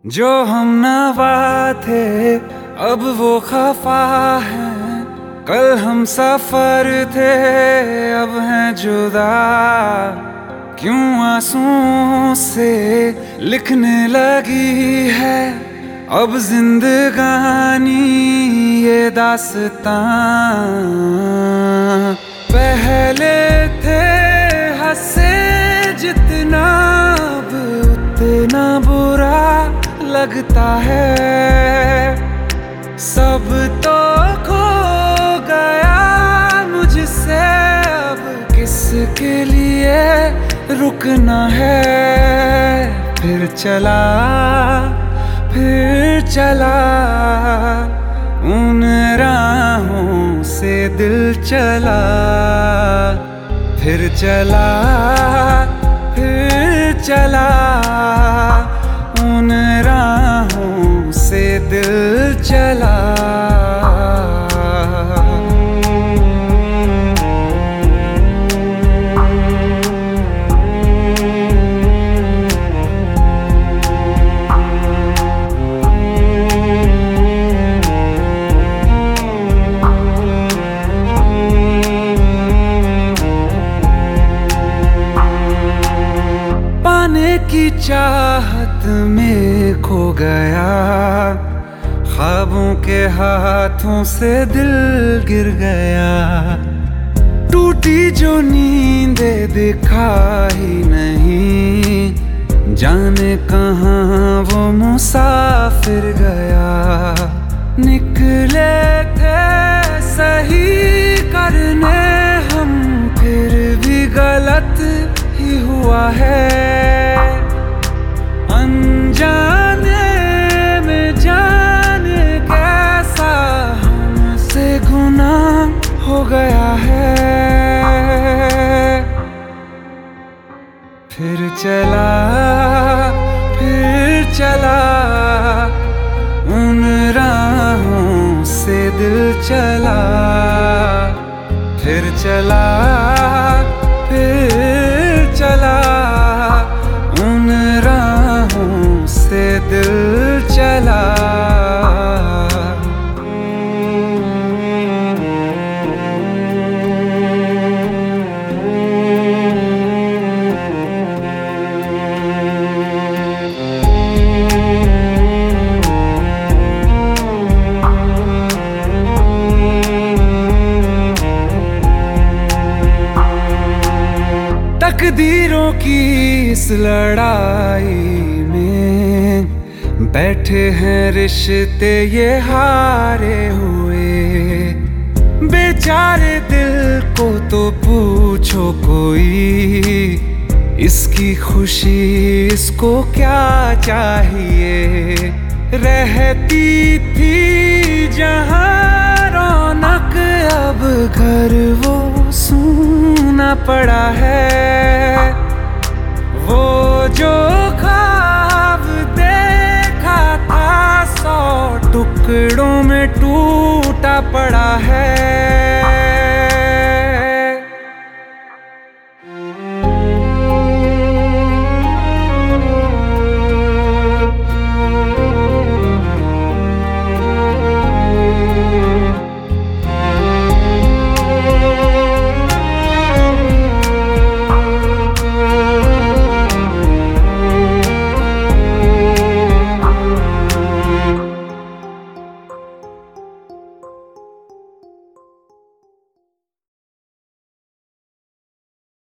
जो हम नवा थे अब वो खफा है, कल हम सफर थे अब हैं जुदा। क्यों आंसुओं से लिखने लगी है अब जिंदगानी ये दास्तां। पहले थे हंसे जितना अब उतना बुरा लगता है। सब तो खो गया मुझसे अब किसके लिए रुकना है। फिर चला उन राहों से दिल चला। फिर चला उन राहों से दिल चला। पाने की चाहत में खो गया, ख्वाबों के हाथों से दिल गिर गया। टूटी जो नींदे दिखाई नहीं, जाने कहाँ वो मुसाफिर गया। निकले थे सही करने हम, फिर भी गलत ही हुआ है। अनजाने में जाने कैसा हमसे गुनाह हो गया है। फिर चला उन राहों से दिल चला। फिर चला उन राहों से दिल चला। तकदीरों की इस लड़ाई में बैठे हैं रिश्ते ये हारे हुए। बेचारे दिल को तो पूछो कोई, इसकी खुशी इसको क्या चाहिए। रहती थी जहां रौनक अब घर वो सूना पड़ा है। वो जो ख्वाब देखा था 100 टुकड़ों में टूटा पड़ा है।